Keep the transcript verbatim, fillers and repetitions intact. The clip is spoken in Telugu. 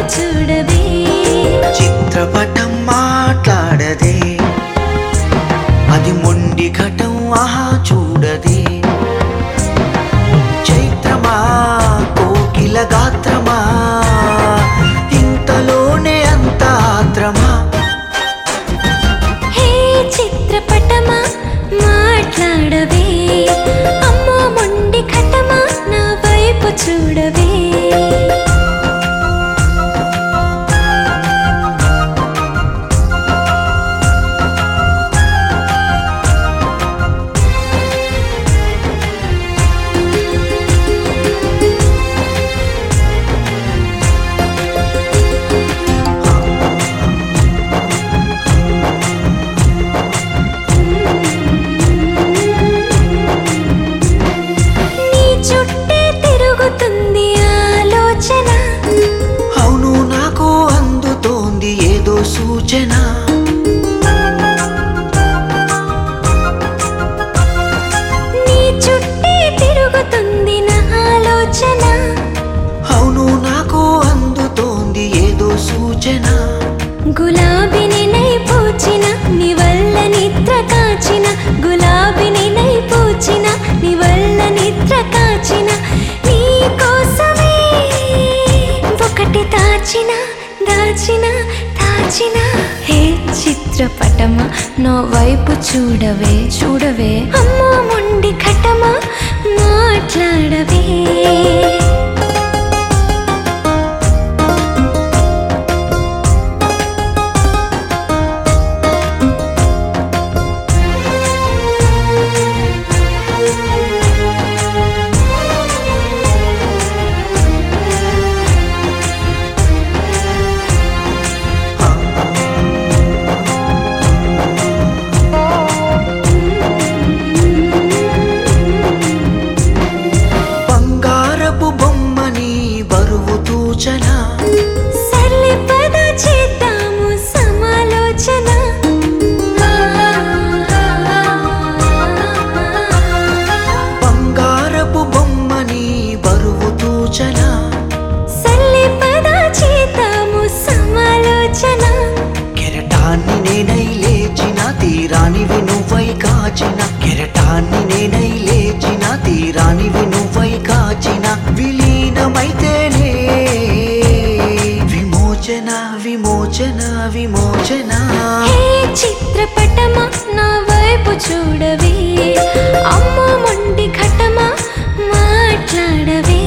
చూడవే చిత్రపటం మాట్లాడదే అది మొండి ఘటం ఆహా చూడదే చైత్రమా కోకిల గాత్రమా ఇంతలోనే అంత ఆత్రమా హే చిత్రపటమా మాట్లాడవే అమ్మో మొండి ఘటమా నా వైపు చూడవే సూచన నీ చుట్టే తిరుగుతుంది నా ఆలోచన అవును నాకు అందుతోంది ఏదో సూచన గులాబీని నై పూచిన నీ వల్ల నిద్ర కాచిన గులాబీని నై పూచిన నీ వల్ల నిద్ర కాచిన నీ కోసమే ఒకటి దాచిన దాచిన దాచిన హే చిత్రపటమా నా వైపు చూడవే చూడవే అమ్మో మొండి ఘటమా మాట్లాడవే సర్లే పద చేద్దాము సమాలోచన బంగారపు బొమ్మని బరువు తూచన సర్లే పద చేద్దాము సమాలోచన కెరటాన్ని నేనై లేచిన తీరానివి నువ్వై కాచిన కెరటాన్ని నేనై లేచిన తీరానివి నువ్వై కాచిన విలీనమైతేనే విమోచన విమోచన విమోచన హే చిత్రపటమా నా వైపు చూడవే అమ్మో మొండి ఘటమా మాట్లాడవే